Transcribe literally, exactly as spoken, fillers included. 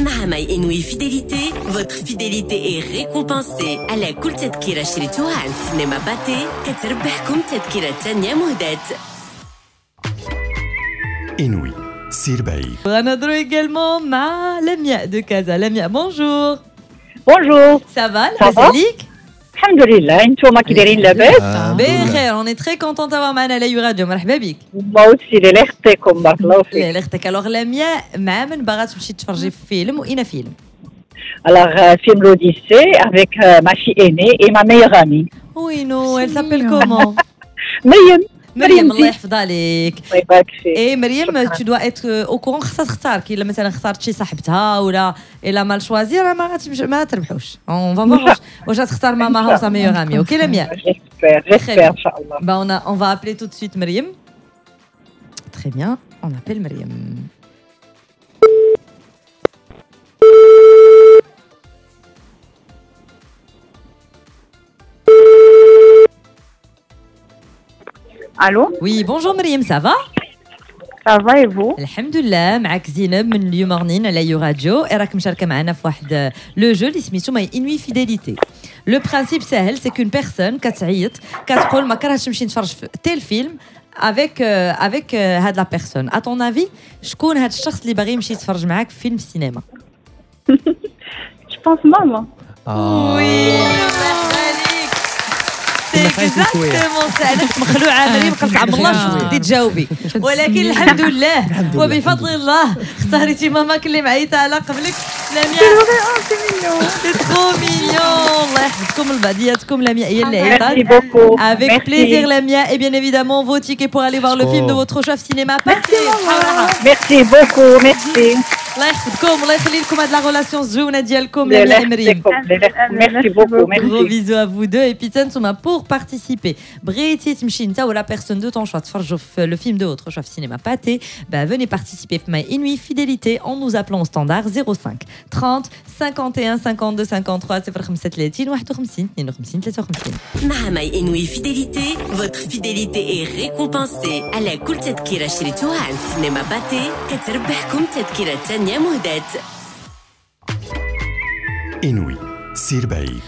مع ماي إنوي فيدélité, votre fidélité est récompensée. على كل تذكرة شريتوها عند سينما باتي كتربحكم تذكرة تانية مهدات. إنوي سير بعيد. غندرو également مع لمياء de Casa. لمياء bonjour. Bonjour. Ça va Ça va لاباس؟ الحمد لله. انتوما كي دايرين لاباس؟ بخير. On est très content d'avoir معنا على يو راديو. مرحبا بك. الله وسي لي يخطيكم بارك الله فيك. لا اختك. الوغ لمياء مع من باغا تمشي تفرجي في فيلم واين فيلم؟ Alors euh, film l'Odyssée avec euh, ma fille aînée et ma meilleure amie. وينو elle s'appelle comment؟ مريم. مريم الله يحفظها لك. الله يبارك فيك. اي مريم tu dois être au courant خاصها تختار كي مثلا اختارت شي صاحبتها ولا الا مال شوازي راه ما غاتمش ما تربحوش. اون فا فوار واش غتختار ماماها وسا ميور امي. اوكي لمياء. J'espère, j'espère inchallah. Bah on a on va appeler tout de suite Mariam. Très bien, on appelle Mariam. Allô? Oui, bonjour Mariam, ça va? Ça va et vous? الحمدلله معك زينب من اليوم مورنين على يو راديو. راك مشاركه معنا في واحد لو جو اللي سميتو ماي انوي فيدélité. لو برانسيب ساهل سي كون بيرسون كتعيط كتقول ما كرهتش نمشي نتفرج في تيل فيلم افيك افيك هاد لا بيرسون. ا طون افي شكون هاد الشخص اللي باغي يمشي يتفرج معاك في فيلم في السينما؟ Je pense maman. وي اكزاكتومون سا. انا كنت مخلوعه مريم قلت عم الله شوف بدي تجاوبي ولكن الحمد لله وبفضل الله اختاريتي ماماك اللي معيطه على قبلك. لمياء سي ترو مينيون. الله يحفظكم لبعضياتكم. لمياء هي اللي عيطات. Avec plaisir Lamia et bien évidemment vos tickets pour aller voir le film de votre choix في cinéma Pathé. Merci beaucoup, merci. الله يحفظكم الله يخلي لكم هاد لا غولاسيون الزوينه ديالكم لمياء مريم. Merci beaucoup, Gros merci. bisous à vous deux. Et puis Tensuma pour participer. بغيتي تمشي انت ولا personne de ton choix تفرجوا في le film de votre choix في cinéma Pathé. Bah venez participer في My Inouï Fidélité en nous appelant au standard zéro cinq trente cinquante et un cinquante-deux cinquante-trois صفر خمسة وثلاثين واحد وخمسين اثنين وخمسين ثلاثة وخمسين. مع ماي إنوي فيدélité, votre fidélité est récompensée. على كل تذكرة شريتوها عند سينما باتي كتربحكم تذكرة تانية مهدات. إنوي سير بعيد.